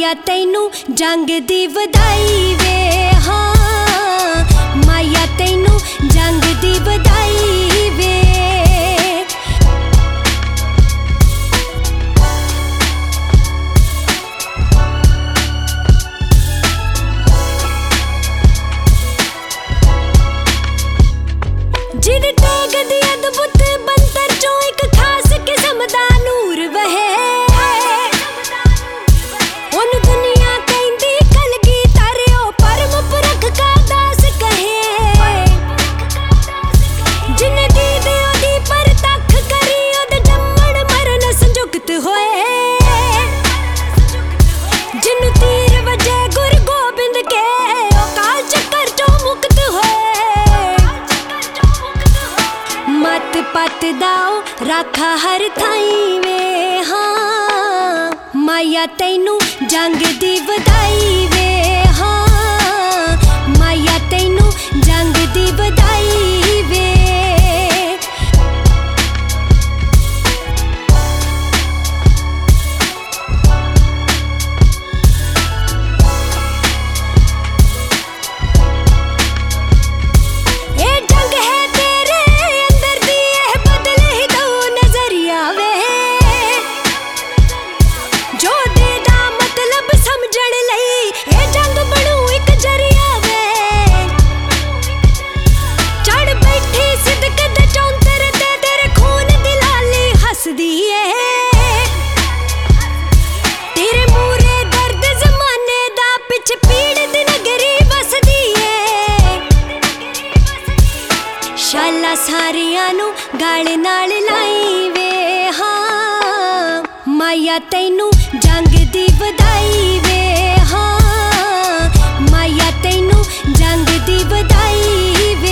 माया तैनू जंग दी वधाई वे। हाँ माया तैनू जंग दी वधाई वे। जिद टोग दी अद्भुत बनतर चो एक खास किस्म दा नूर वहे। उन दुनिया कहंदी कलगी तारियो परम पुरख का दास कहे। जिन दी दे ओदी परतख करी ओदे जम्मण मरण संजुगत होए। जिन्नू तीर वजे गुरु गोबिंद के ओ काल चक्कर चो मुक्त होए। मत पत दाओ राखा हर थाई वे। हाँ माया तैनू जंग दी वधाई वे। हाँ माया तैनू जंग दी वधाई वे। शाला सारियां नू गाल नाल लाई वे। हाँ माया तैनू जंग दी वधाई वे। हाँ माया तैनू जंग दी वधाई वे।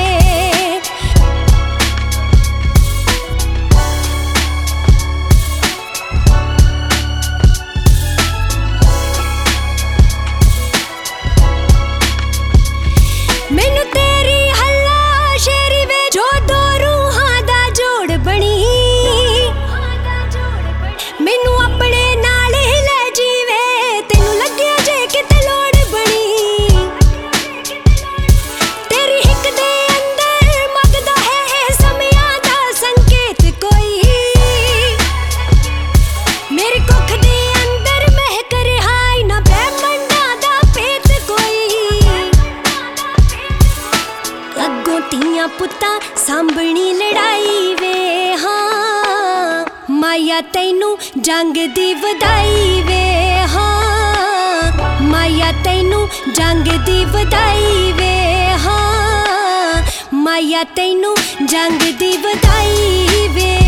मैनू तेरी मैनू अपने नाल ही ले जीवे तेनू लग्या जे किते लोड़ बनी। तेरी हिक दे अंदर मगदा है समयां दा संकेत कोई। मेरी कुख दे अंदर महक रिहाई ना ब्रह्मंडा दा पेत कोई। अग्गों तियां पुत्तां सांभणी लड़ाई वे। हाँ माया तैनू जंग दी वधाई वे। हाँ माया तैनू जंग दी वधाई वे। हाँ माया तैनू जंग दी वधाई वे।